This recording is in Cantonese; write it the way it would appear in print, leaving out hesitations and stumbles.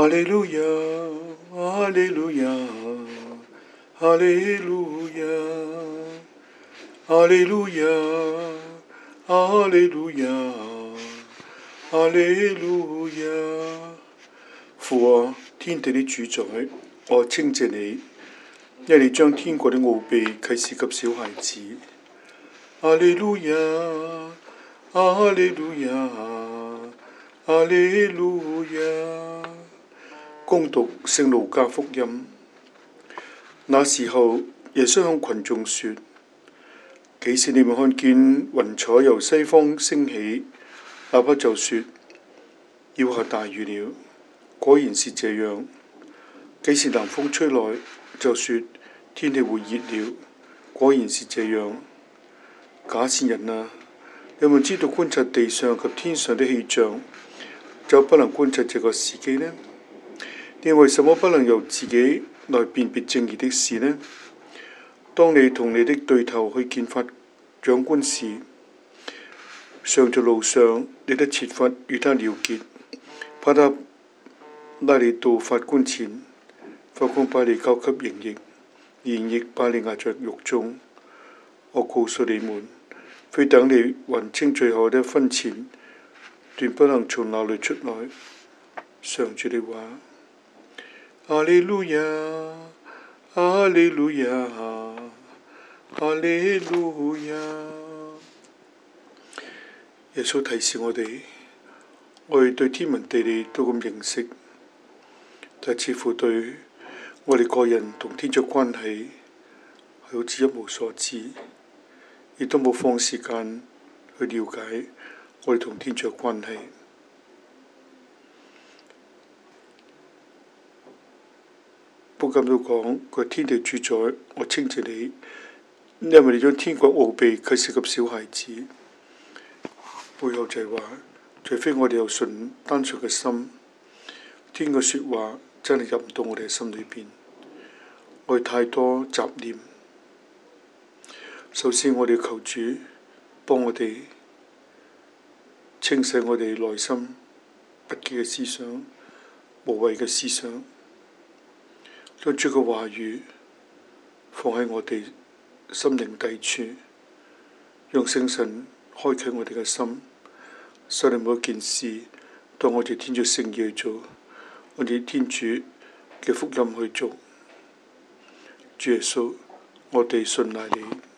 哈利路亞，哈利路亞，哈利路亞，哈利路亞，哈利路亞，哈利路亞。父啊，天地的主宰，我稱謝你，因為你將天國的奧秘啟示給小孩子。哈利路亞，哈利路亞，哈利路亞。恭讀聖路加福音。那時候，耶穌向群眾說：幾時你們看見雲彩由西方升起，立刻就說要下大雨了，果然是這樣。幾時南風吹來，就說天氣會熱了，果然是這樣。假善人啊，你們知道觀察地上及天上的氣象，就不能觀察這個時機呢？你為什麼不能由自己來辨別正義的事呢？當你同你的對頭去見法長官時，上在路上，你得設法與他了結，怕他拉你到法官前，法官把你交給刑役，刑役把你押在獄中。我告訴你們，非等你還清最後的一分錢，斷不能從那裏出來。上主的話。哈利路亞，哈利路亞，哈利路亞。耶穌提示我哋對天文地理都咁認識，但似乎對我哋個人同天主關係係好似一無所知，亦都冇放時間去了解我哋同天主關係。福音都講佢係天地主宰，我稱謝你，因為你將天國奧秘啟示給小孩子。背後就係話，除非我哋有單純嘅心，天嘅說話真係入唔到我哋嘅心裏邊。我哋太多雜念。首先我哋求主幫我哋清洗我哋內心不潔嘅思想、無謂嘅思想。將主嘅話語放喺我哋心靈底處，讓聖神開啟我哋嘅心，使你每一件事當我哋天主聖意去做，我哋天主嘅福音去做。主耶穌，我哋信賴你。